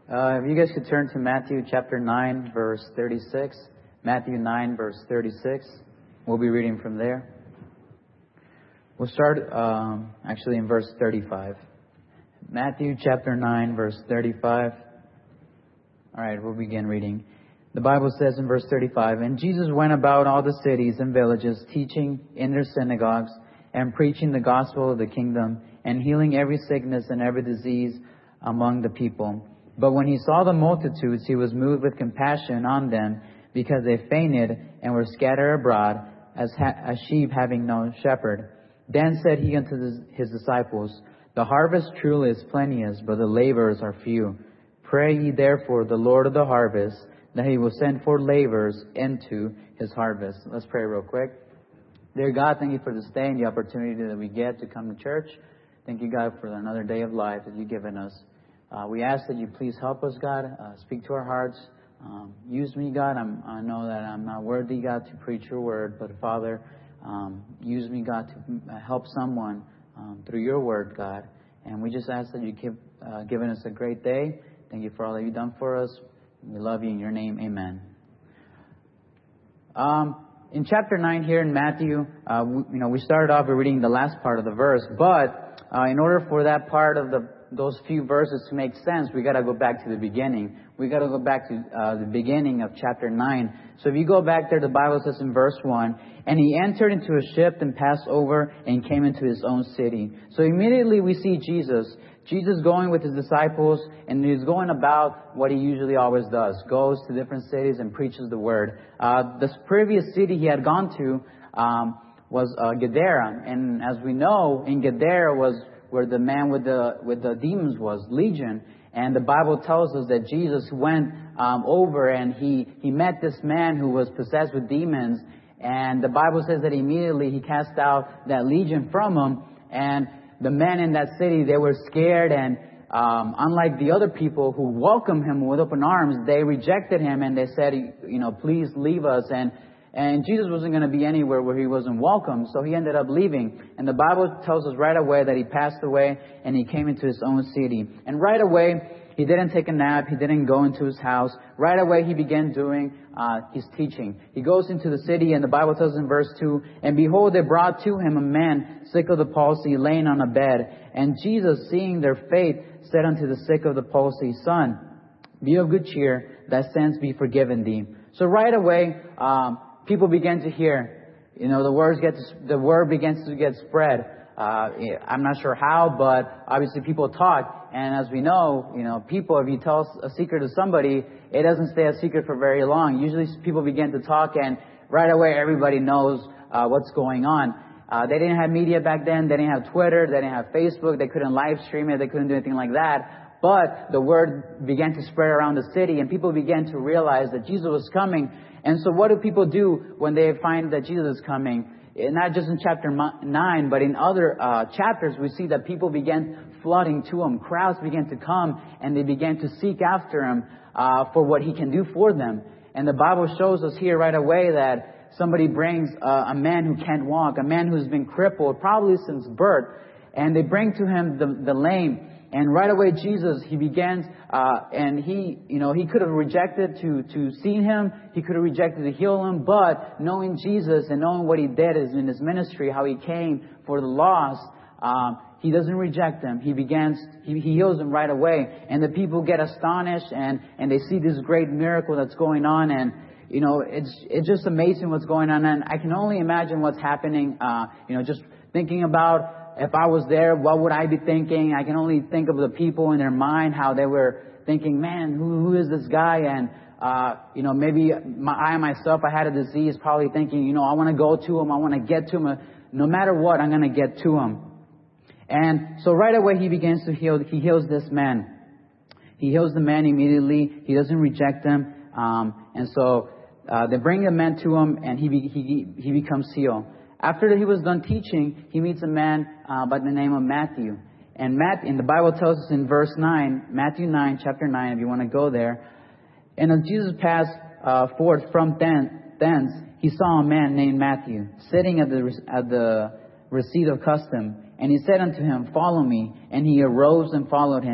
If you guys could turn to Matthew chapter 9, verse 36. Matthew 9, verse 36. We'll be reading from there. We'll start actually in verse 35. Matthew chapter 9, verse 35. All right, we'll begin reading. The Bible says in verse 35, "And Jesus went about all the cities and villages, teaching in their synagogues and preaching the gospel of the kingdom and healing every sickness and every disease among the people. But when he saw the multitudes, he was moved with compassion on them, because they fainted and were scattered abroad as sheep having no shepherd. Then said he unto his disciples, The harvest truly is plenteous, but the laborers are few. Pray ye therefore the Lord of the harvest, that he will send forth laborers into his harvest." Let's pray real quick. Dear God, thank you for this day and the opportunity that we get to come to church. Thank you, God, for another day of life that you've given us. We ask that you please help us, God. Speak to our hearts. Use me, God. I know that I'm not worthy, God, to preach your word. But, Father, use me, God, to help someone through your word, God. And we just ask that you keep giving us a great day. Thank you for all that you've done for us. We love you in your name. Amen. In chapter 9 here in Matthew, we started off by reading the last part of the verse. But in order for that part of those few verses to make sense, we got to go back to the beginning. We got to go back to the beginning of chapter 9. So if you go back there, the Bible says in verse 1, "And he entered into a ship and passed over and came into his own city." So immediately we see Jesus going with his disciples, and he's going about what he usually always does. Goes to different cities and preaches the word. This previous city he had gone to was Gadara. And as we know, in Gadara was where the man with the demons was, Legion. And the Bible tells us that Jesus went over and he met this man who was possessed with demons. And the Bible says that immediately he cast out that legion from him. And the men in that city, they were scared. And unlike the other people who welcomed him with open arms, they rejected him and they said, please leave us. And Jesus wasn't going to be anywhere where he wasn't welcome, so he ended up leaving. And the Bible tells us right away that he passed away and he came into his own city. And right away, he didn't take a nap. He didn't go into his house. Right away, he began doing his teaching. He goes into the city, and the Bible tells us in verse 2, "And behold, they brought to him a man sick of the palsy, laying on a bed. And Jesus, seeing their faith, said unto the sick of the palsy, Son, be of good cheer, thy sins be forgiven thee." So right away, people began to hear. The word begins to get spread. I'm not sure how, but obviously people talk. And as we know, people, if you tell a secret to somebody, it doesn't stay a secret for very long. Usually people begin to talk, and right away everybody knows what's going on. They didn't have media back then. They didn't have Twitter. They didn't have Facebook. They couldn't live stream it. They couldn't do anything like that. But the word began to spread around the city, and people began to realize that Jesus was coming. And so what do people do when they find that Jesus is coming? Not just in chapter 9, but in other chapters, we see that people began flooding to him. Crowds began to come, and they began to seek after him for what he can do for them. And the Bible shows us here right away that somebody brings a man who can't walk, a man who's been crippled probably since birth, and they bring to him the lame. And right away, Jesus, he begins, and he could have rejected to see him. He could have rejected to heal him. But knowing Jesus and knowing what he did in his ministry, how he came for the lost, he doesn't reject them. He heals them right away. And the people get astonished and they see this great miracle that's going on. And, it's just amazing what's going on. And I can only imagine what's happening, just thinking about, if I was there, what would I be thinking? I can only think of the people in their mind, how they were thinking, man, who is this guy? And, maybe I myself, I had a disease, probably thinking, I want to go to him. I want to get to him. No matter what, I'm going to get to him. And so right away, he begins to heal. He heals this man. He heals the man immediately. He doesn't reject him. And so they bring the man to him, and he becomes healed. After he was done teaching, he meets a man by the name of Matthew. And the Bible tells us in verse 9, Matthew 9, chapter 9, if you want to go there. "And as Jesus passed forth from thence, he saw a man named Matthew sitting at the receipt of custom. And he said unto him, Follow me. And he arose and followed him.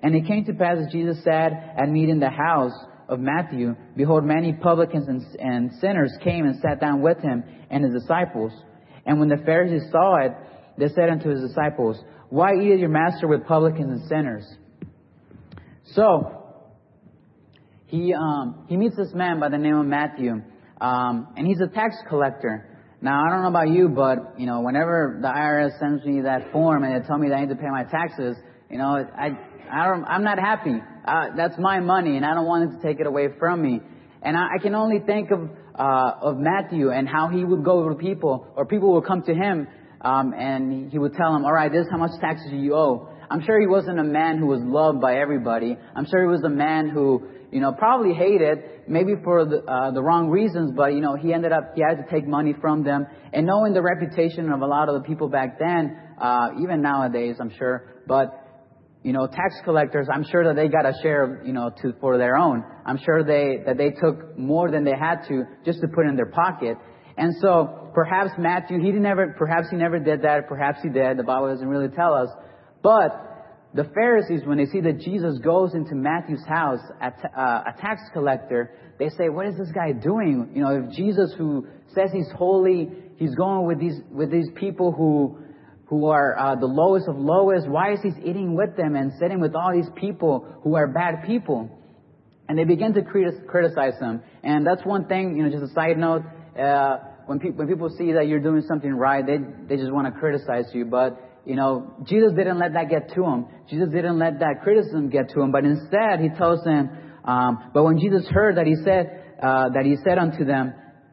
And it came to pass as Jesus sat at meat in the house of Matthew, behold, many publicans and sinners came and sat down with him and his disciples. And when the Pharisees saw it, they said unto his disciples, why eateth your master with publicans and sinners? So, he meets this man by the name of Matthew, and he's a tax collector. Now, I don't know about you, but, whenever the IRS sends me that form and they tell me that I need to pay my taxes, I'm not happy. That's my money, and I don't want it to take it away from me. And I can only think of Matthew and how he would go to people, or people would come to him, and he would tell them, all right, this is how much taxes you owe. I'm sure he wasn't a man who was loved by everybody. I'm sure he was a man who, probably hated, maybe for the wrong reasons, but, he had to take money from them. And knowing the reputation of a lot of the people back then, even nowadays, I'm sure, but, tax collectors, I'm sure that they got a share, for their own. I'm sure that they took more than they had to just to put in their pocket. And so perhaps Matthew, perhaps he never did that. Perhaps he did. The Bible doesn't really tell us. But the Pharisees, when they see that Jesus goes into Matthew's house, a tax collector, they say, what is this guy doing? If Jesus, who says he's holy, he's going with these people who are the lowest of lowest, why is he eating with them and sitting with all these people who are bad people? And they begin to criticize him. And that's one thing, just a side note, when people see that you're doing something right, they just want to criticize you. But, Jesus didn't let that get to him. Jesus didn't let that criticism get to him. But instead, he tells them, but when Jesus heard that, he said unto them,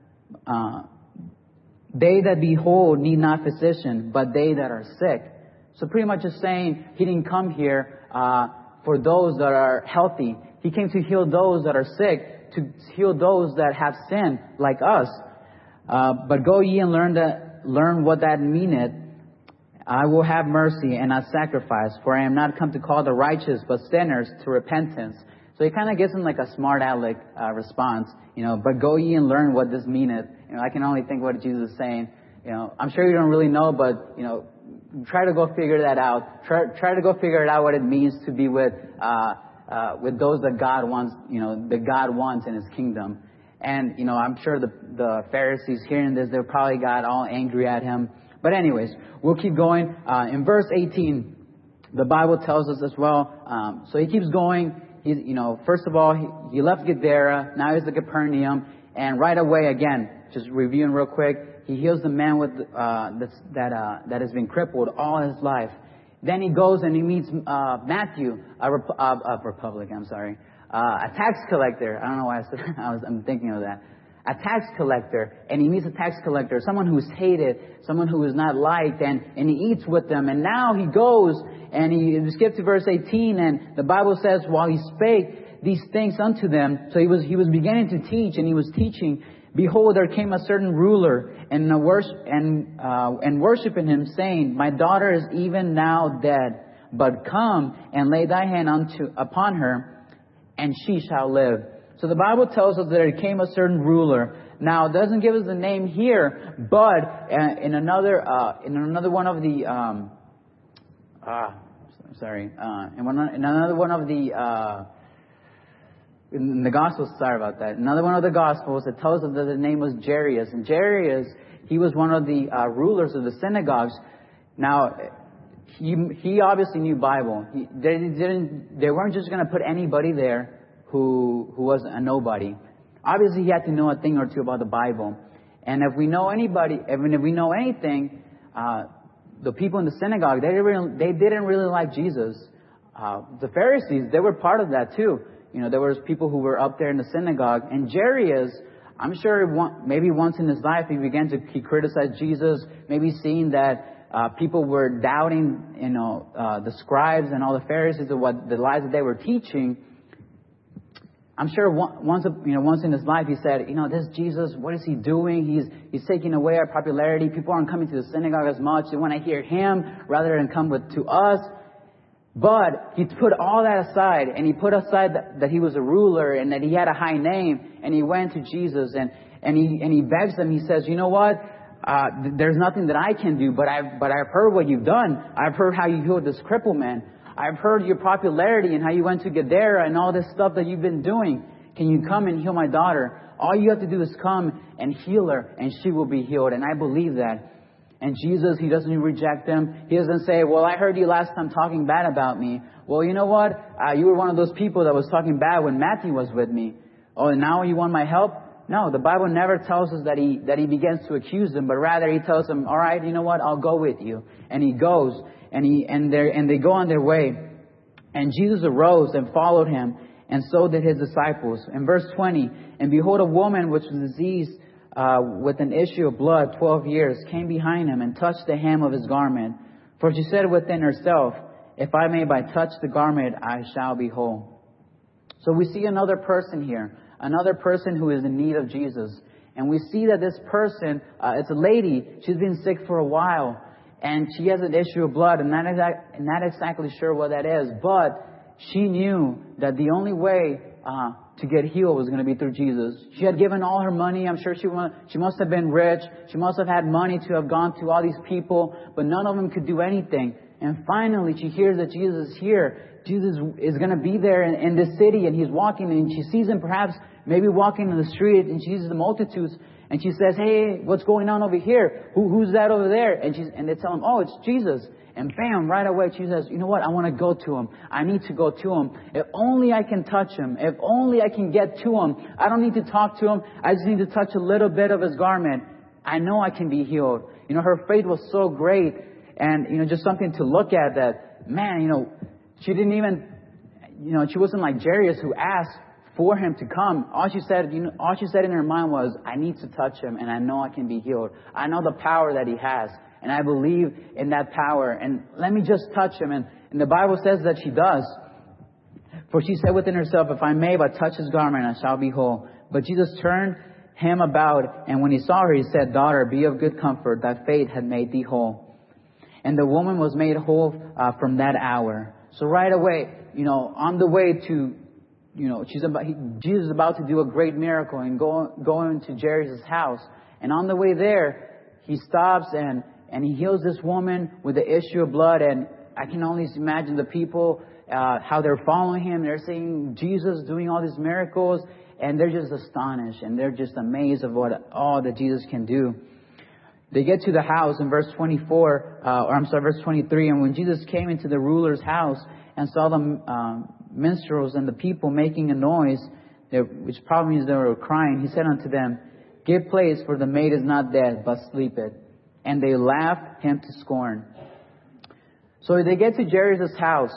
they that be whole need not physician, but they that are sick. So pretty much just saying he didn't come here for those that are healthy. He came to heal those that are sick, to heal those that have sinned like us. But go ye and learn what that meaneth. I will have mercy and not sacrifice, for I am not come to call the righteous, but sinners to repentance. So he kind of gives him like a smart aleck response, but go ye and learn what this meaneth. I can only think what Jesus is saying. I'm sure you don't really know, but, try to go figure that out. Try to go figure it out what it means to be with those that God wants, that God wants in his kingdom. And, I'm sure the Pharisees hearing this, they probably got all angry at him. But anyways, we'll keep going. In verse 18, the Bible tells us as well. So he keeps going. He's, first of all, he left Gadara. Now he's at Capernaum. And right away, again, just reviewing real quick, he heals the man with that has been crippled all his life. Then he goes and he meets Matthew, a tax collector. I don't know why I'm thinking of that. A tax collector, and he meets a tax collector, someone who's hated, someone who is not liked, and he eats with them. And now he goes and he skip to verse 18, and the Bible says, while he spake these things unto them, so he was beginning to teach, and he was teaching. Behold, there came a certain ruler and worshiping him, saying, my daughter is even now dead, but come and lay thy hand upon her, and she shall live. So the Bible tells us that there came a certain ruler. Now, it doesn't give us the name here, but in another one of the in the Gospels, sorry about that. Another one of the Gospels, it tells us that his name was Jairus. And Jairus, he was one of the rulers of the synagogues. Now, he obviously knew Bible. They weren't just going to put anybody there who was a nobody. Obviously, he had to know a thing or two about the Bible. And if we know anything, the people in the synagogue, they didn't really like Jesus. The Pharisees, they were part of that too. There was people who were up there in the synagogue. And Jairus, I'm sure maybe once in his life he criticized Jesus, maybe seeing that people were doubting, the scribes and all the Pharisees of what the lies that they were teaching. I'm sure once in his life he said, this Jesus, what is he doing? He's taking away our popularity. People aren't coming to the synagogue as much. They want to hear him rather than come to us. But he put all that aside, and he put aside that he was a ruler and that he had a high name, and he went to Jesus and he begs him. He says, you know what? There's nothing that I can do, but I've heard what you've done. I've heard how you healed this crippled man. I've heard your popularity and how you went to Gadara and all this stuff that you've been doing. Can you come and heal my daughter? All you have to do is come and heal her and she will be healed. And I believe that. And Jesus, He doesn't reject them. He doesn't say, well, I heard you last time talking bad about me. Well, you know what? You were one of those people that was talking bad when Matthew was with me. Oh, and now you want my help? No, the Bible never tells us that he begins to accuse them, but rather He tells them, all right, you know what? I'll go with you. And He goes and they go on their way. And Jesus arose and followed Him, and so did His disciples. In verse 20, and behold, a woman which was diseased with an issue of blood 12 years came behind Him and touched the hem of His garment. For she said within herself, if I may but touch the garment, I shall be whole. So we see another person here, another person who is in need of Jesus. And we see that this person, it's a lady, she's been sick for a while, and she has an issue of blood, and not exactly sure what that is, but she knew that the only way to get healed was going to be through Jesus. She had given all her money. I'm sure she must have been rich. She must have had money to have gone to all these people, but none of them could do anything. And finally, she hears that Jesus is here. Jesus is going to be there in this city, and He's walking, and she sees Him perhaps maybe walking in the street, and she sees the multitudes, and she says, hey, what's going on over here? Who's that over there? And they tell Him, oh, it's Jesus. And bam, right away, she says, you know what? I want to go to Him. I need to go to Him. If only I can touch Him. If only I can get to Him. I don't need to talk to Him. I just need to touch a little bit of His garment. I know I can be healed. You know, her faith was so great. And, you know, just something to look at that, man, you know, she didn't even, you know, she wasn't like Jairus who asked for him to come. All she said in her mind was, I need to touch Him and I know I can be healed. I know the power that He has. And I believe in that power. And let me just touch Him. And the Bible says that she does. For she said within herself, if I may but touch His garment, I shall be whole. But Jesus turned Him about. And when He saw her, He said, daughter, be of good comfort. Thy faith had made thee whole. And the woman was made whole from that hour. So right away, you know, on the way to, you know, Jesus is about to do a great miracle and go into Jairus' house. And on the way there, He stops and He heals this woman with the issue of blood. And I can only imagine the people, how they're following Him. They're seeing Jesus doing all these miracles. And they're just astonished. And they're just amazed of all that Jesus can do. They get to the house in verse 23. And when Jesus came into the ruler's house and saw the minstrels and the people making a noise, which probably means they were crying, He said unto them, give place, for the maid is not dead, but sleepeth. And they laughed Him to scorn. So they get to Jairus' house.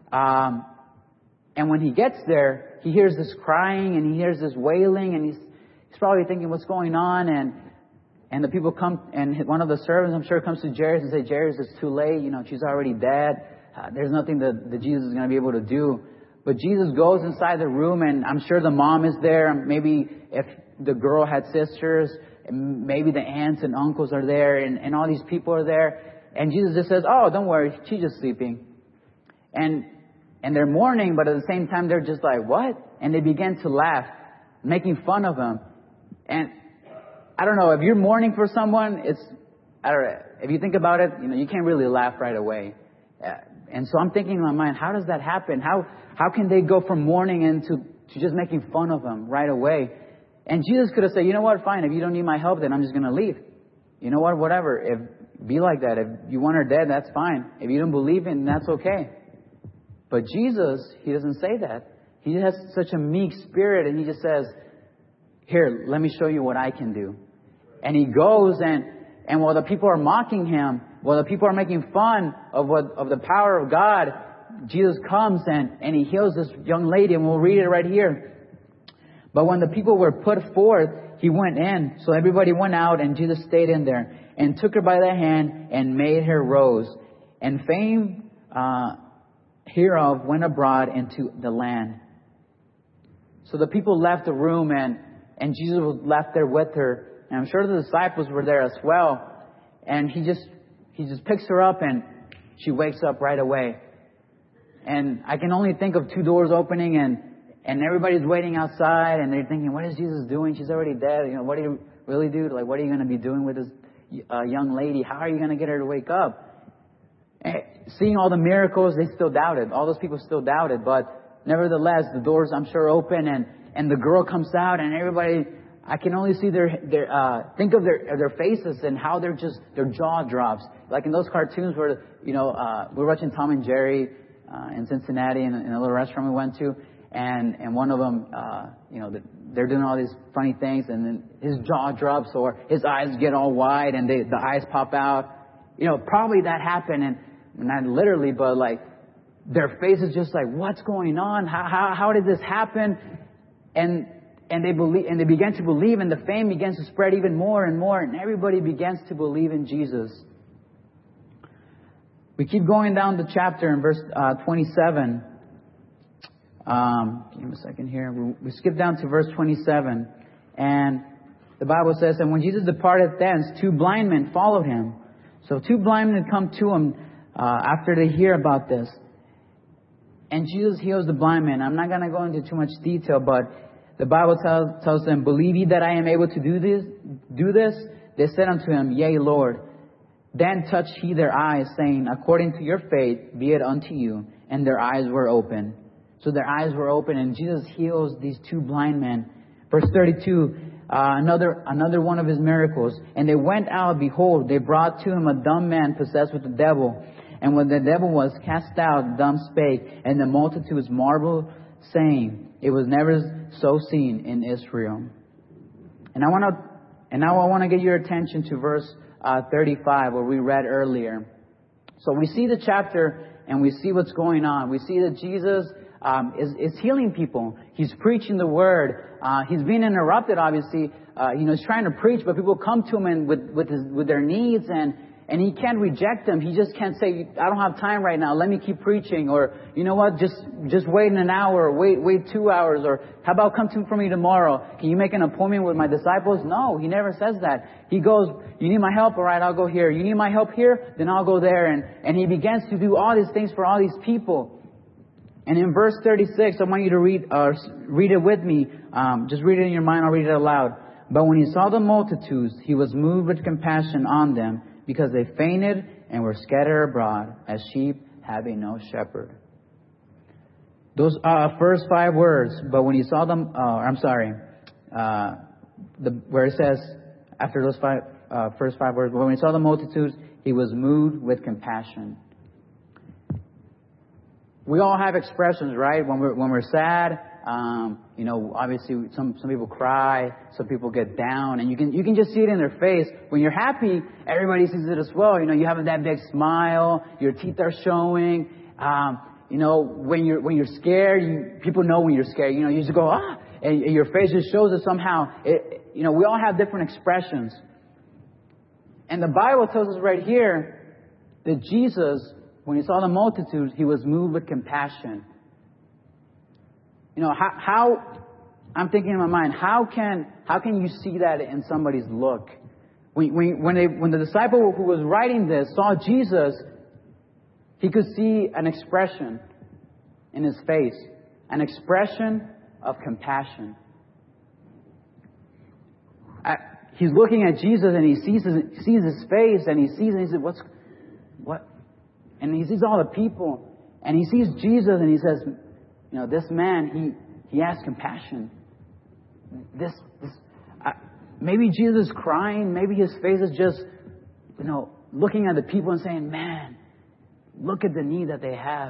And when He gets there, He hears this crying and He hears this wailing. And he's probably thinking, what's going on? And the people come, and one of the servants, I'm sure, comes to Jairus and says, Jairus, it's too late. You know, she's already dead. There's nothing that Jesus is going to be able to do. But Jesus goes inside the room, and I'm sure the mom is there. Maybe if the girl had sisters, maybe the aunts and uncles are there, and all these people are there. And Jesus just says, oh, don't worry, she's just sleeping. And they're mourning, but at the same time, they're just like, what? And they begin to laugh, making fun of Him. And I don't know, if you're mourning for someone, I don't know, if you think about it, you know, you can't really laugh right away. And so I'm thinking in my mind, how does that happen? How can they go from mourning into just making fun of Him right away? And Jesus could have said, you know what, fine, if you don't need my help, then I'm just going to leave. You know what, whatever, be like that. If you want her dead, that's fine. If you don't believe in, that's okay. But Jesus, He doesn't say that. He has such a meek spirit, and He just says, here, let me show you what I can do. And He goes, and while the people are mocking Him, while the people are making fun of the power of God, Jesus comes and He heals this young lady, and we'll read it right here. But when the people were put forth, He went in. So everybody went out, and Jesus stayed in there and took her by the hand and made her rose. And fame hereof went abroad into the land. So the people left the room, and Jesus was left there with her. And I'm sure the disciples were there as well. And He just picks her up, and she wakes up right away. And I can only think of two doors opening, and everybody's waiting outside, and they're thinking, what is Jesus doing? She's already dead. You know, what do you really do? Like, what are you going to be doing with this young lady? How are you going to get her to wake up? Seeing all the miracles, they still doubted. All those people still doubted. But nevertheless, the doors, I'm sure, open, and the girl comes out, and everybody, I can only see think of their faces and how their jaw drops. Like in those cartoons where, we're watching Tom and Jerry in Cincinnati in a little restaurant we went to, and one of them, they're doing all these funny things, and then his jaw drops or his eyes get all wide and the eyes pop out. Probably that happened, and not literally, but like their face is just like, what's going on? How did this happen? And they began to believe, and the fame begins to spread even more and more, and everybody begins to believe in Jesus. We keep going down the chapter in verse 27. Give me a second here. We skip down to verse 27, and the Bible says, "And when Jesus departed thence, 2 blind men followed him." So 2 blind men come to him after they hear about this. And Jesus heals the blind man. I'm not going to go into too much detail, but the Bible tells them, "Believe ye that I am able to do this? They said unto him, Yea, Lord. Then touched he their eyes, saying, According to your faith, be it unto you. And their eyes were open." So their eyes were open, and Jesus heals these 2 blind men. Verse 32, another one of his miracles. "And they went out, behold, they brought to him a dumb man possessed with the devil. And when the devil was cast out, the dumb spake, and the multitudes marveled, saying, It was never so seen in Israel." And now I want to get your attention to verse 35, where we read earlier. So we see the chapter, and we see what's going on. We see that Jesus is healing people. He's preaching the word. He's being interrupted, obviously. He's trying to preach, but people come to him and with their needs, and he can't reject them. He just can't say, "I don't have time right now. Let me keep preaching." Or, "You know what? Just wait an hour. Wait 2 hours. Or, "How about come to for me tomorrow? Can you make an appointment with my disciples?" No, he never says that. He goes, "You need my help? All right, I'll go here. You need my help here? Then I'll go there." And he begins to do all these things for all these people. And in verse 36, I want you to read it with me. Just read it in your mind. I'll read it aloud. "But when he saw the multitudes, he was moved with compassion on them, because they fainted and were scattered abroad as sheep having no shepherd." Those first 5 words, but when he saw them, where it says, after those first 5 words, but when he saw the multitudes, he was moved with compassion. We all have expressions, right? When we're sad, obviously some people cry, some people get down, and you can just see it in their face. When you're happy, everybody sees it as well. You have that big smile, your teeth are showing. When you're scared, people know when you're scared. You just go, "Ah," and your face just shows it somehow. We all have different expressions. And the Bible tells us right here that Jesus, when he saw the multitudes, he was moved with compassion. How I'm thinking in my mind, how can you see that in somebody's look? When the disciple who was writing this saw Jesus, he could see an expression in his face, an expression of compassion. He's looking at Jesus, and he sees his face, and he says, "What?" And he sees all the people, and he sees Jesus, and he says, "This man, he has compassion." Maybe Jesus is crying. Maybe his face is just, looking at the people and saying, "Man, look at the need that they have.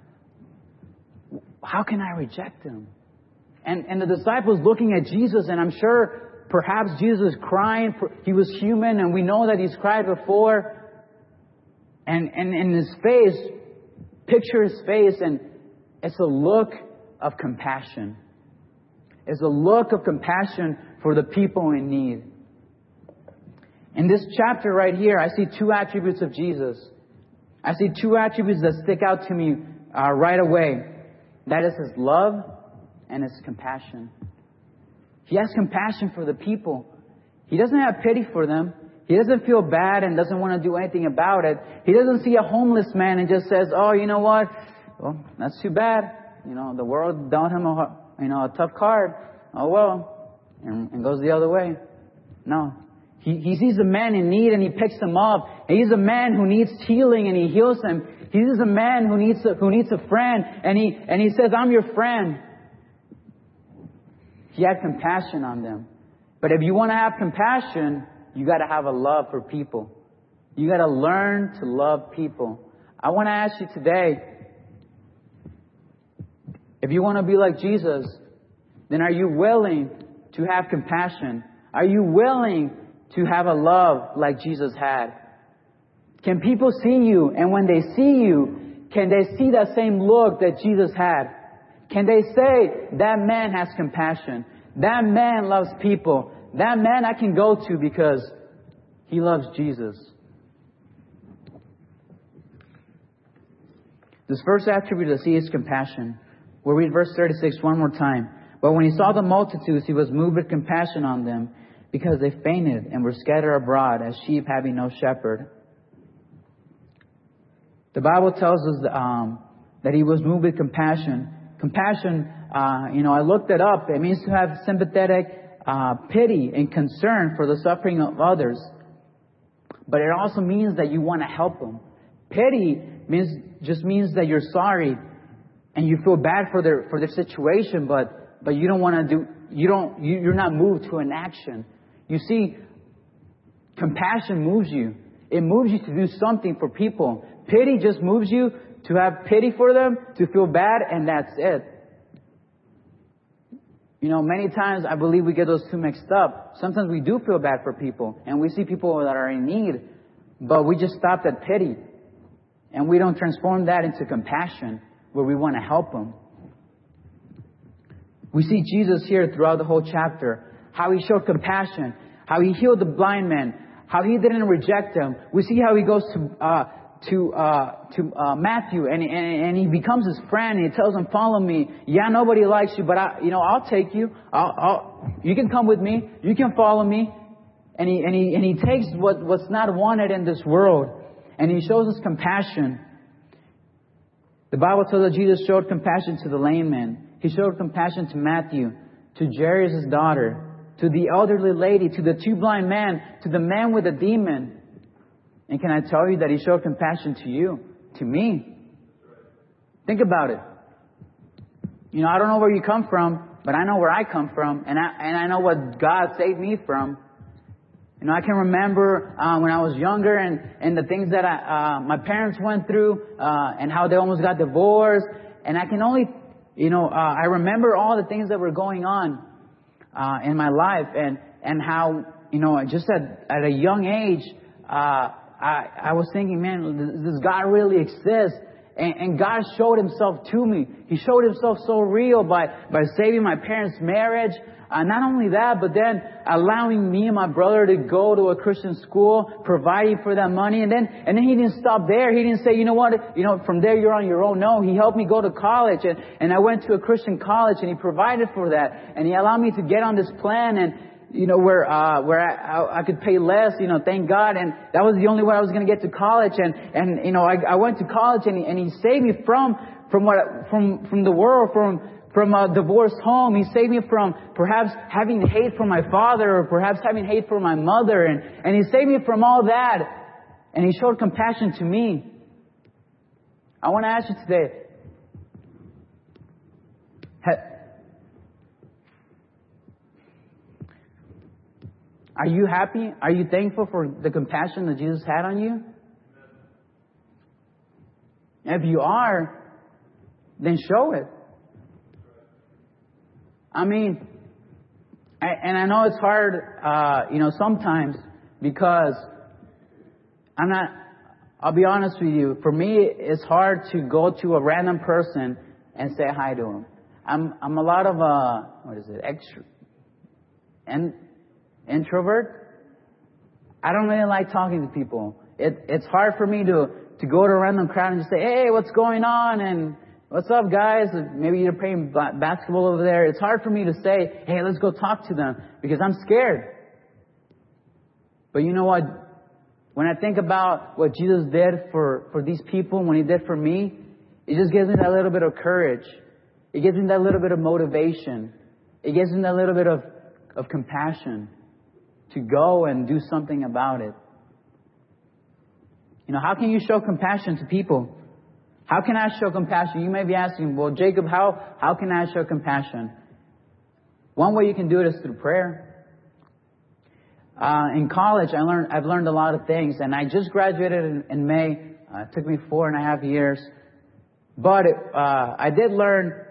How can I reject them?" And the disciples looking at Jesus, and I'm sure perhaps Jesus is crying. He was human, and we know that he's cried before. And in his face, picture his face, and it's a look of compassion. It's a look of compassion for the people in need. In this chapter right here, I see 2 attributes of Jesus. I see 2 attributes that stick out to me right away. That is his love and his compassion. He has compassion for the people. He doesn't have pity for them. He doesn't feel bad and doesn't want to do anything about it. He doesn't see a homeless man and just says, "Oh, you know what? Well, that's too bad. The world dealt him a tough card. Oh, well," and goes the other way. No. He sees a man in need and he picks him up. And he's a man who needs healing and he heals him. He sees a man who needs a friend and he says, I'm your friend. He had compassion on them. But if you want to have compassion, you got to have a love for people. You got to learn to love people. I want to ask you today, if you want to be like Jesus, then are you willing to have compassion? Are you willing to have a love like Jesus had? Can people see you, and when they see you, can they see that same look that Jesus had? Can they say, that man has compassion. That man loves people. That man I can go to because he loves Jesus. This first attribute to see is compassion. We'll read verse 36 one more time. But when he saw the multitudes, he was moved with compassion on them, because they fainted and were scattered abroad as sheep having no shepherd. The Bible tells us that he was moved with compassion. Compassion, I looked it up. It means to have sympathetic pity and concern for the suffering of others. But it also means that you want to help them. Pity just means that you're sorry and you feel bad for their situation, but you don't want to you're not moved to an action. You see, compassion moves you. It moves you to do something for people. Pity just moves you to have pity for them, to feel bad, and that's it. Many times I believe we get those two mixed up. Sometimes we do feel bad for people, and we see people that are in need, but we just stop at pity. And we don't transform that into compassion, where we want to help them. We see Jesus here throughout the whole chapter, how he showed compassion, how he healed the blind man, how he didn't reject him. We see how he goes to Matthew and he becomes his friend and he tells him, follow me. Yeah, nobody likes you, but I'll take you. You can come with me. You can follow me. And he takes what's not wanted in this world, and he shows us compassion. The Bible tells us Jesus showed compassion to the lame man. He showed compassion to Matthew, to Jairus' daughter, to the elderly lady, to the two blind men, to the man with a demon. And can I tell you that he showed compassion to you, to me? Think about it. I don't know where you come from, but I know where I come from, and I know what God saved me from. I can remember when I was younger and the things that my parents went through and how they almost got divorced. And I can only, I remember all the things that were going on in my life and how, just at a young age, I was thinking, man, does God really exist? And God showed himself to me. He showed himself so real by saving my parents' marriage. Not only that, but then allowing me and my brother to go to a Christian school, providing for that money. And then he didn't stop there. He didn't say, you know what, from there you're on your own. No, he helped me go to college. And I went to a Christian college and he provided for that. And he allowed me to get on this plan and, where I could pay less, thank God. And that was the only way I was going to get to college. And I went to college and he saved me from the world, from a divorced home. He saved me from perhaps having hate for my father or perhaps having hate for my mother. And he saved me from all that. And he showed compassion to me. I want to ask you today, are you happy? Are you thankful for the compassion that Jesus had on you? If you are, then show it. I mean, I know it's hard, sometimes because I'll be honest with you. For me, it's hard to go to a random person and say hi to him. I'm a lot of introvert. I don't really like talking to people. It's hard for me to go to a random crowd and just say, hey, what's going on? And what's up, guys? Maybe you're playing basketball over there. It's hard for me to say, hey, let's go talk to them because I'm scared. But you know what? When I think about what Jesus did for these people, when he did for me, it just gives me that little bit of courage. It gives me that little bit of motivation. It gives me that little bit of compassion to go and do something about it. You know, how can you show compassion to people? How can I show compassion? You may be asking, well, Jacob, how can I show compassion? One way you can do it is through prayer. In college, I've learned a lot of things, and I just graduated in May. It took me 4.5 years. But I did learn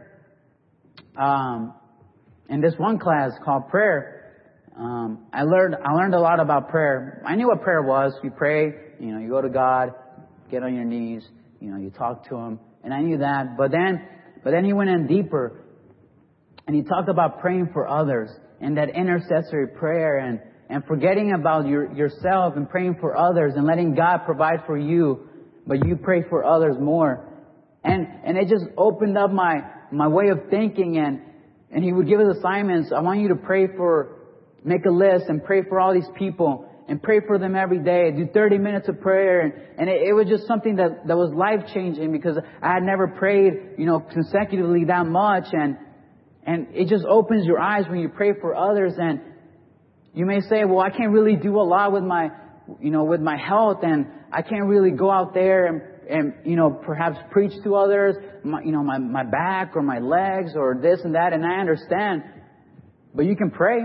in this one class called prayer. I learned a lot about prayer. I knew what prayer was. You pray, you know, you go to God, get on your knees, you know, you talk to Him, and I knew that. But then he went in deeper, and he talked about praying for others and that intercessory prayer and forgetting about yourself and praying for others and letting God provide for you, but you pray for others more. And it just opened up my way of thinking, and he would give us assignments. I want you to make a list and pray for all these people and pray for them every day. Do 30 minutes of prayer. And it was just something that was life changing because I had never prayed, you know, consecutively that much. And it just opens your eyes when you pray for others. And you may say, well, I can't really do a lot with my health, and I can't really go out there and you know, perhaps preach to others, my back or my legs or this and that. And I understand, but you can pray.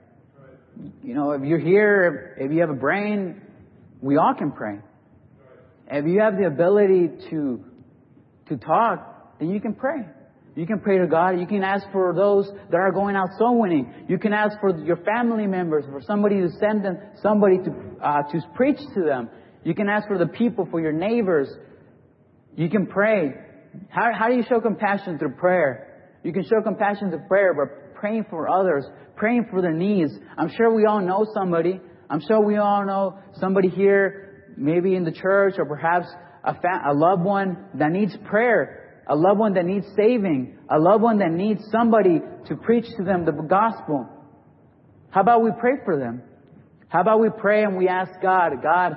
You know, if you're here, if you have a brain, we all can pray. If you have the ability to talk, then you can pray. You can pray to God. You can ask for those that are going out soul winning. You can ask for your family members, for somebody to send them, somebody to preach to them. You can ask for the people, for your neighbors. You can pray. How do you show compassion? Through prayer. You can show compassion through prayer by praying for others, praying for their needs. I'm sure we all know somebody. I'm sure we all know somebody here, maybe in the church, or perhaps a loved one that needs prayer. A loved one that needs saving. A loved one that needs somebody to preach to them the gospel. How about we pray for them? How about we pray and we ask God, God,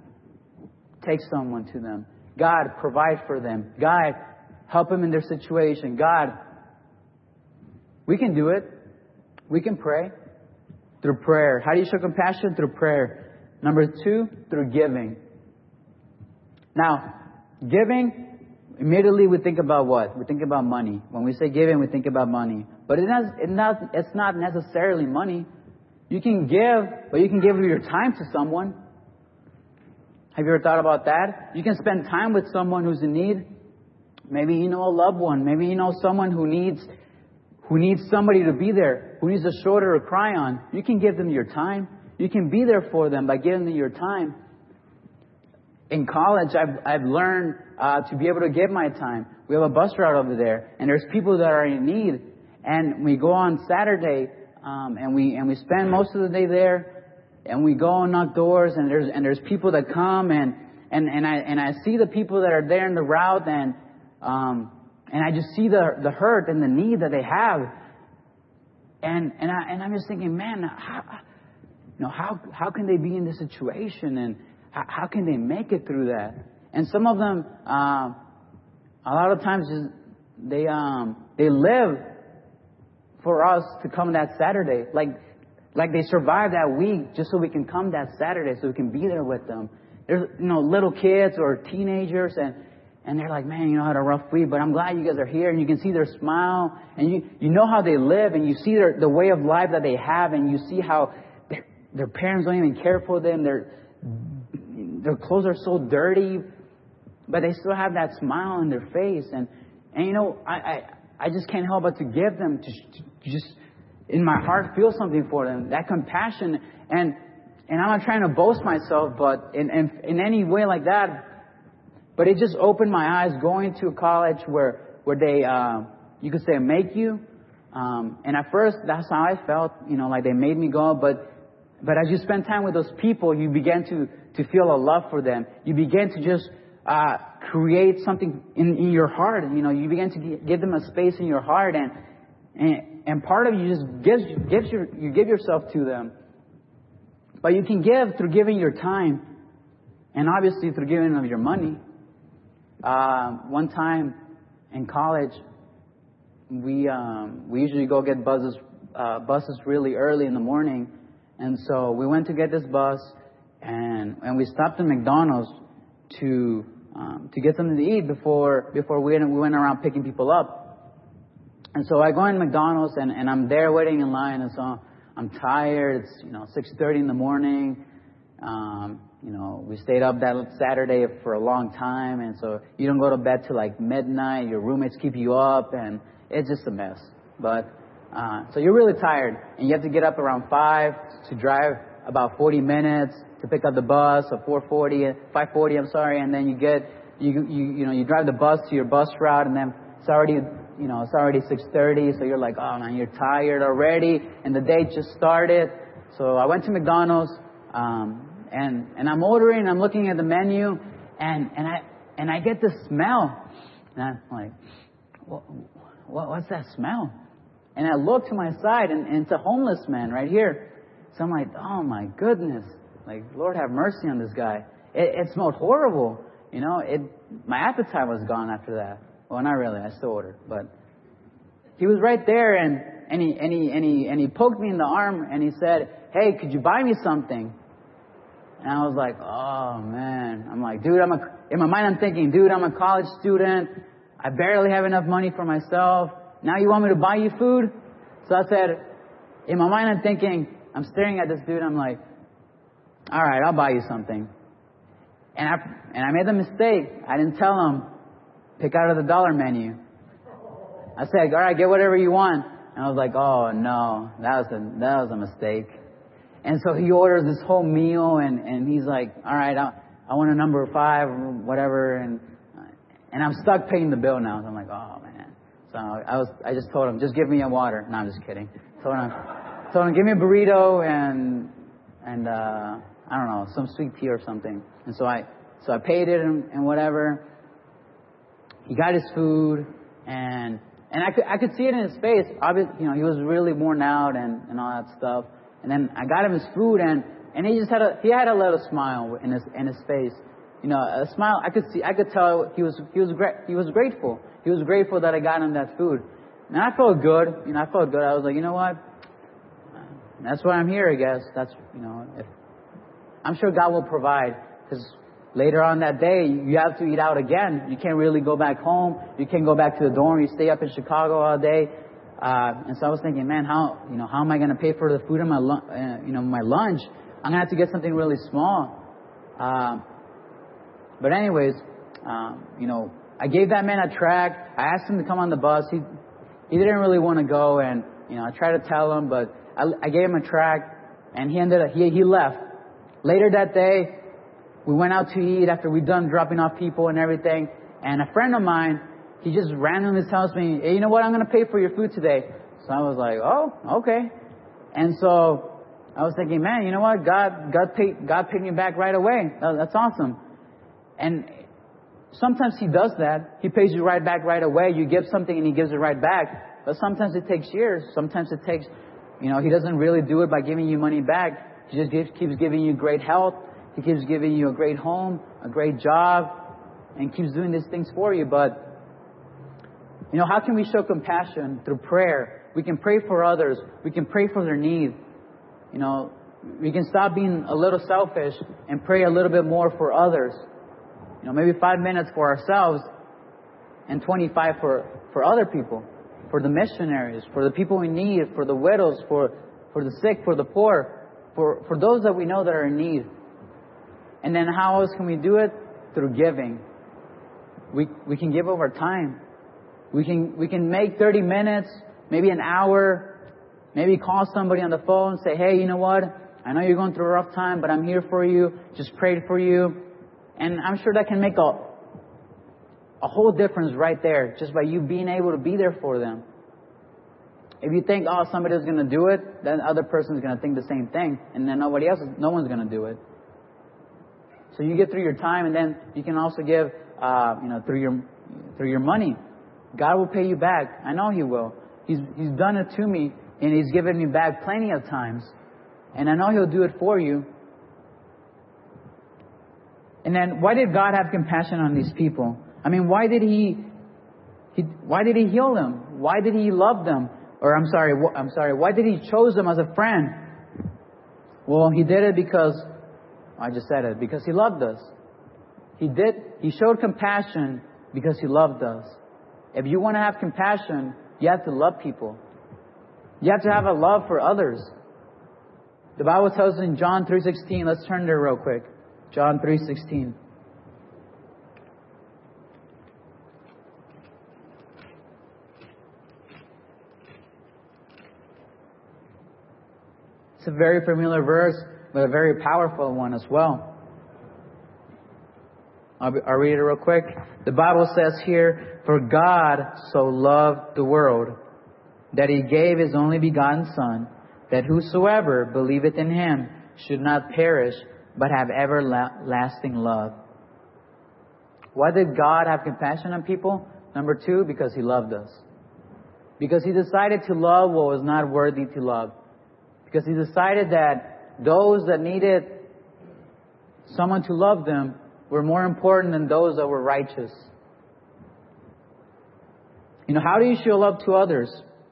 take someone to them. God, provide for them. God, help them in their situation. God, we can do it. We can pray through prayer. How do you show compassion? Through prayer. Number 2, through giving. Now, giving, immediately we think about what? We think about money. When we say giving, we think about money. But it's not necessarily money. You can give, but you can give your time to someone. Have you ever thought about that? You can spend time with someone who's in need. Maybe you know a loved one. Maybe you know someone who needs somebody to be there, who needs a shoulder to cry on. You can give them your time. You can be there for them by giving them your time. In college, I've learned to be able to give my time. We have a bus route over there, and there's people that are in need. And we go on Saturday, and we spend most of the day there. And we go and knock doors, and there's people that come, and I see the people that are there in the route, and I just see the hurt and the need that they have, and I'm just thinking, man, how can they be in this situation, and how can they make it through that? And some of them, a lot of times, they live for us to come that Saturday, like they survive that week just so we can come that Saturday, so we can be there with them. There's, little kids or teenagers, and they're like, man, I had a rough week, but I'm glad you guys are here. And you can see their smile, and you know how they live, and you see the way of life that they have, and you see how their parents don't even care for them. Their clothes are so dirty, but they still have that smile on their face. And I just can't help but to give them, to just in my heart feel something for them, that compassion. And I'm not trying to boast myself, but in any way like that. But it just opened my eyes going to a college where they, you could say, make you. And at first, that's how I felt, like they made me go. But as you spend time with those people, you begin to feel a love for them. You begin to just create something in your heart. You begin to give them a space in your heart, and part of you just you give yourself to them. But you can give through giving your time, and obviously through giving of your money. One time in college, we usually go get buses really early in the morning, And so we went to get this bus, and we stopped at McDonald's to get something to eat before we went around picking people up. And so I go in McDonald's, and I'm there waiting in line, and so I'm tired. It's 6:30 in the morning. We stayed up that Saturday for a long time, and so you don't go to bed till like midnight. Your roommates keep you up, and it's just a mess. But so you're really tired, and you have to get up around 5 to drive about 40 minutes to pick up the bus, or 5:40, I'm sorry, and then you drive the bus to your bus route, and then it's already 6:30, so you're like, oh man, you're tired already, and the day just started. So I went to McDonald's, and I'm ordering, I'm looking at the menu, and I get this smell, and I'm like, what's that smell? And I look to my side, and it's a homeless man right here. So I'm like, oh my goodness, like Lord have mercy on this guy. It smelled horrible, my appetite was gone after that. Well, not really, I still ordered, but he was right there, and he poked me in the arm, and he said, hey, could you buy me something? And I was like, oh man. I'm like, dude, in my mind I'm thinking, dude, I'm a college student. I barely have enough money for myself. Now you want me to buy you food? So I said, in my mind I'm thinking, I'm staring at this dude, I'm like, all right, I'll buy you something. And I made the mistake. I didn't tell him, pick out of the dollar menu. I said, all right, get whatever you want. And I was like, oh no, that was a mistake. And so he orders this whole meal, and he's like, all right, I want a number 5 or whatever, and I'm stuck paying the bill now. So I'm like, oh man. So I just told him, just give me a water. No, I'm just kidding. Told him, give me a burrito and I don't know, some sweet tea or something. And so I paid it and whatever. He got his food, and I could see it in his face. Obviously, he was really worn out and all that stuff. And then I got him his food, and he just had a little smile in his face. A smile. I could tell he was grateful. He was grateful that I got him that food. And I felt good. I felt good. I was like, you know what? That's why I'm here, I guess. That's, I'm sure God will provide, because later on that day, you have to eat out again. You can't really go back home. You can't go back to the dorm. You stay up in Chicago all day. And so I was thinking, man, how am I going to pay for the food in my lunch? I'm going to have to get something really small. But anyways, I gave that man a track. I asked him to come on the bus. He didn't really want to go, and I tried to tell him, but I gave him a track, and he left. Later that day, we went out to eat after we'd done dropping off people and everything. And a friend of mine, he just randomly tells me, hey, you know what? I'm going to pay for your food today. So I was like, oh, okay. And so I was thinking, man, you know what? God paid me back right away. That's awesome. And sometimes he does that. He pays you right back right away. You give something and he gives it right back. But sometimes it takes years. Sometimes it takes, he doesn't really do it by giving you money back. He just keeps giving you great health. He keeps giving you a great home, a great job, and keeps doing these things for you. But, how can we show compassion? Through prayer. We can pray for others. We can pray for their need. We can stop being a little selfish and pray a little bit more for others. Maybe 5 minutes for ourselves and 25 for other people, for the missionaries, for the people in need, for the widows, for the sick, for the poor, for those that we know that are in need. And then how else can we do it? Through giving. We can give of our time. We can make 30 minutes, maybe an hour, maybe call somebody on the phone, say, hey, you know what? I know you're going through a rough time, but I'm here for you. Just prayed for you. And I'm sure that can make a whole difference right there, just by you being able to be there for them. If you think, somebody's going to do it, then the other person's going to think the same thing. And then no one's going to do it. So you give through your time, and then you can also give, through your money. God will pay you back. I know He will. He's done it to me, and He's given me back plenty of times. And I know He'll do it for you. And then, why did God have compassion on these people? I mean, why did He heal them? Why did He love them? Or why did He chose them as a friend? Well, He did it because, I just said it, because He loved us. He showed compassion because He loved us. If you want to have compassion, you have to love people. You have to have a love for others. The Bible tells us in John 3:16, let's turn there real quick. John 3:16. It's a very familiar verse, but a very powerful one as well. I'll read it real quick. The Bible says here, "For God so loved the world, that He gave His only begotten Son, that whosoever believeth in Him should not perish, but have everlasting love." Why did God have compassion on people? Number 2, because He loved us. Because He decided to love what was not worthy to love. Because He decided that those that needed someone to love them were more important than those that were righteous. You know, how do you show love to others?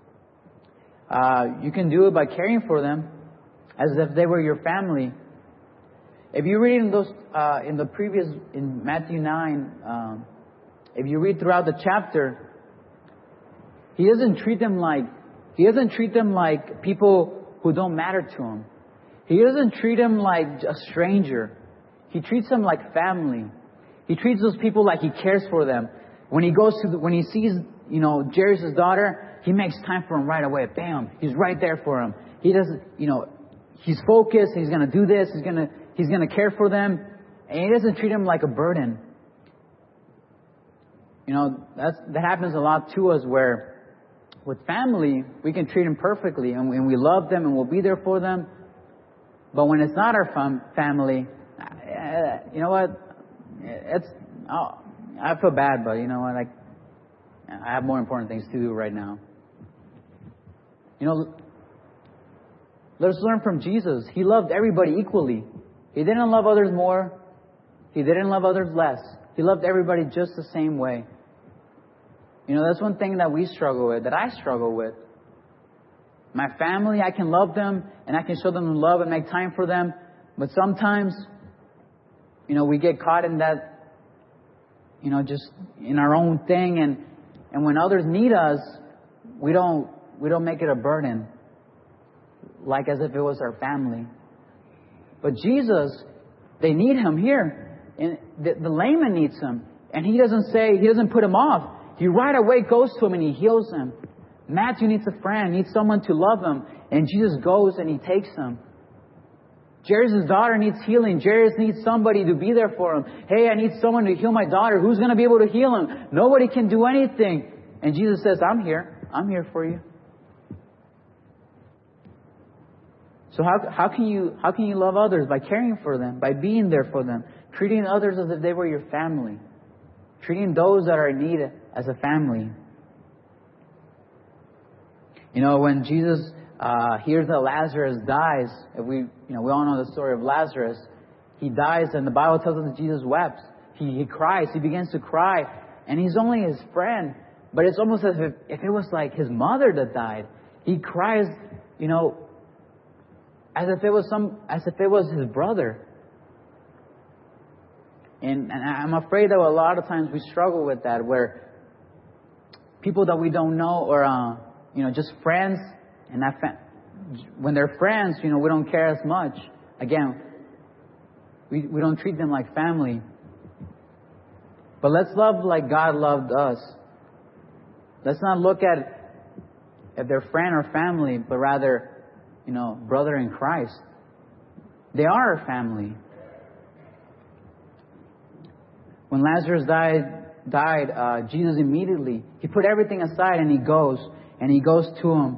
You can do it by caring for them as if they were your family. If you read in Matthew 9, if you read throughout the chapter, He doesn't treat them like people who don't matter to Him. He doesn't treat them like a stranger. He treats them like family. He treats those people like He cares for them. When He sees, Jairus' daughter, He makes time for him right away. Bam! He's right there for him. He doesn't, he's focused. He's going to do this. He's going to care for them. And He doesn't treat them like a burden. That happens a lot to us, where with family, we can treat them perfectly and we love them and we'll be there for them. But when it's not our family, you know what? I feel bad, but you know what? I have more important things to do right now. Let's learn from Jesus. He loved everybody equally. He didn't love others more. He didn't love others less. He loved everybody just the same way. That's one thing that we struggle with, that I struggle with. My family, I can love them and I can show them love and make time for them. But sometimes, we get caught in that, just in our own thing. And when others need us, we don't make it a burden, like as if it was our family. But Jesus, they need Him here. And the layman needs Him. And He doesn't put him off. He right away goes to him and He heals him. Matthew needs a friend, needs someone to love him. And Jesus goes and He takes him. Jairus' daughter needs healing. Jairus needs somebody to be there for him. Hey, I need someone to heal my daughter. Who's going to be able to heal him? Nobody can do anything. And Jesus says, I'm here. I'm here for you. So how can you love others? By caring for them, by being there for them, treating others as if they were your family, treating those that are in need as a family. When Jesus hears that Lazarus dies, we all know the story of Lazarus. He dies, and the Bible tells us that Jesus wept. He cries. He begins to cry, and He's only his friend. But it's almost as if it was like his mother that died. He cries, as if it was his brother. And I'm afraid that a lot of times we struggle with that, where people that we don't know, or just friends, and when they're friends, we don't care as much. Again, we don't treat them like family. But let's love like God loved us. Let's not look at their friend or family, but rather, brother in Christ. They are our family. When Lazarus died, Jesus immediately, He put everything aside and He goes to him.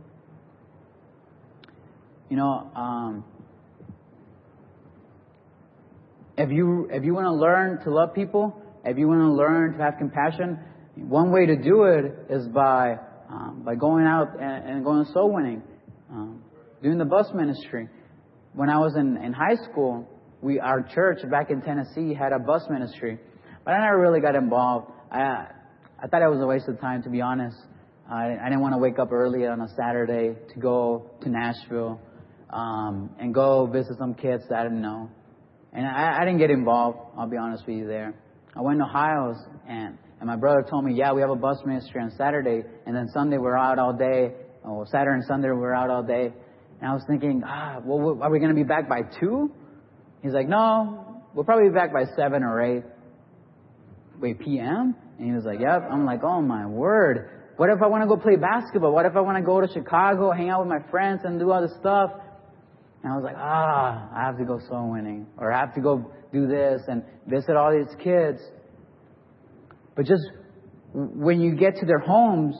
If you want to learn to love people, if you want to learn to have compassion, one way to do it is by going out and going soul winning, doing the bus ministry. When I was in high school, our church back in Tennessee had a bus ministry, but I never really got involved. I thought it was a waste of time, to be honest. I didn't want to wake up early on a Saturday to go to Nashville. and go visit some kids that I didn't know. And I didn't get involved, I'll be honest with you there. I went to Ohio's, and my brother told me, yeah, we have a bus ministry on Saturday, and then Sunday we're out all day. Oh, Saturday and Sunday we're out all day. And I was thinking, well, are we going to be back by 2? He's like, no, we'll probably be back by 7 or 8. Wait, p.m.? And he was like, yep. I'm like, oh my word. What if I want to go play basketball? What if I want to go to Chicago, hang out with my friends and do all this stuff? And I was like, I have to go soul winning, or I have to go do this and visit all these kids. But just when you get to their homes,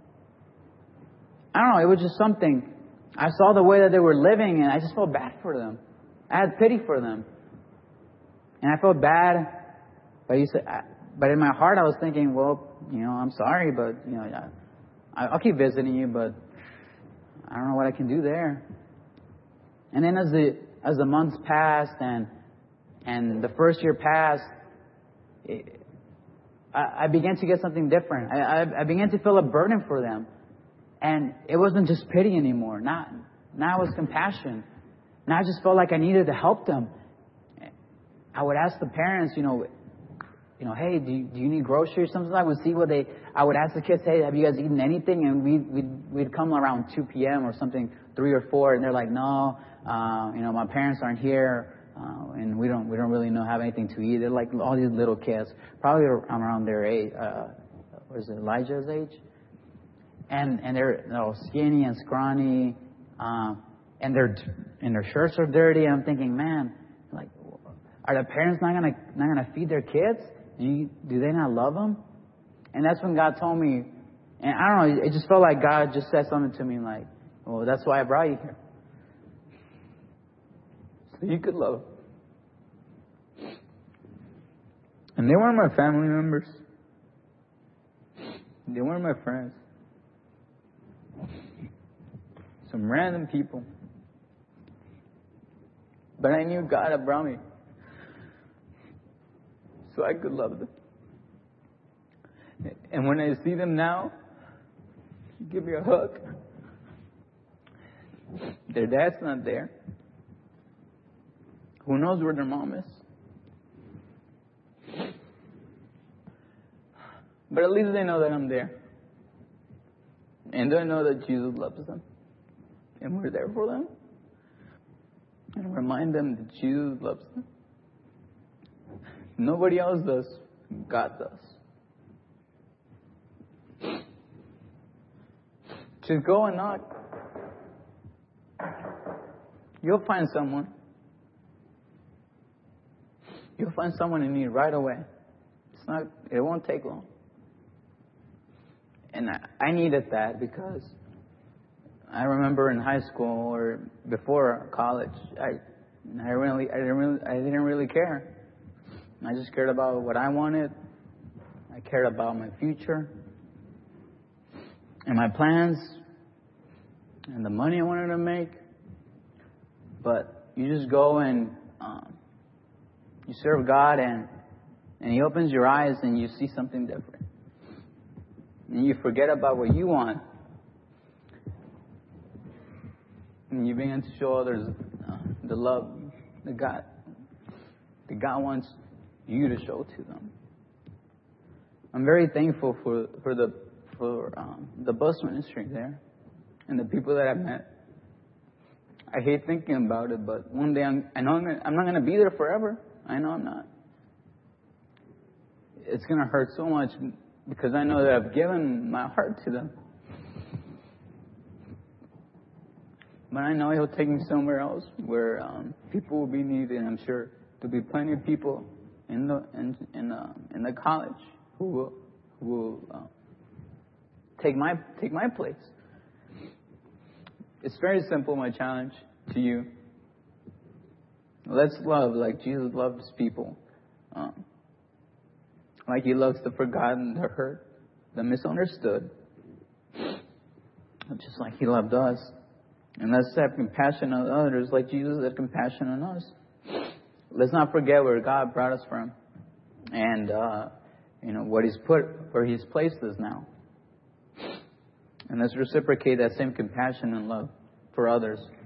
I don't know, it was just something. I saw the way that they were living, and I just felt bad for them. I had pity for them. And I felt bad, but in my heart I was thinking, well, I'm sorry, but, I'll keep visiting you, but I don't know what I can do there. And then as the months passed and the first year passed, I began to get something different. I began to feel a burden for them. And it wasn't just pity anymore. Now it was compassion. Now I just felt like I needed to help them. I would ask the parents, hey, do you need groceries? Sometimes I would see I would ask the kids, hey, have you guys eaten anything? And we'd come around 2 p.m. or something, 3 or 4, and they're like, no, my parents aren't here, and we don't really have anything to eat. They're like all these little kids, probably around their age, was it Elijah's age? And they're skinny and scrawny, and their shirts are dirty. And I'm thinking, man, like, are the parents not gonna feed their kids? Do they not love them? And that's when God told me, and I don't know, it just felt like God just said something to me like, well, that's why I brought you here, so you could love them. And they weren't my family members. They weren't my friends. Some random people. But I knew God had brought me so I could love them. And when I see them now, give me a hug. Their dad's not there. Who knows where their mom is? But at least they know that I'm there. And they know that Jesus loves them. And we're there for them. And remind them that Jesus loves them. Nobody else does. God does. Just go and knock. You'll find someone. You'll find someone in need right away. It won't take long. And I needed that because I remember in high school or before college, I didn't really care. I just cared about what I wanted. I cared about my future and my plans and the money I wanted to make. But you just go and you serve God, and He opens your eyes and you see something different. And you forget about what you want. And you begin to show others the love that God wants you to show to them. I'm very thankful for the bus ministry there and the people that I've met. I hate thinking about it, but one day I know I'm not going to be there forever. I know I'm not. It's going to hurt so much because I know that I've given my heart to them. But I know He'll take me somewhere else where people will be needed. I'm sure there'll be plenty of people in the college who will take my place. It's very simple. My challenge to you: let's love like Jesus loves people, like He loves the forgotten, the hurt, the misunderstood, just like He loved us. And let's have compassion on others like Jesus had compassion on us. Let's not forget where God brought us from, and where He's placed us now. And let's reciprocate that same compassion and love for others.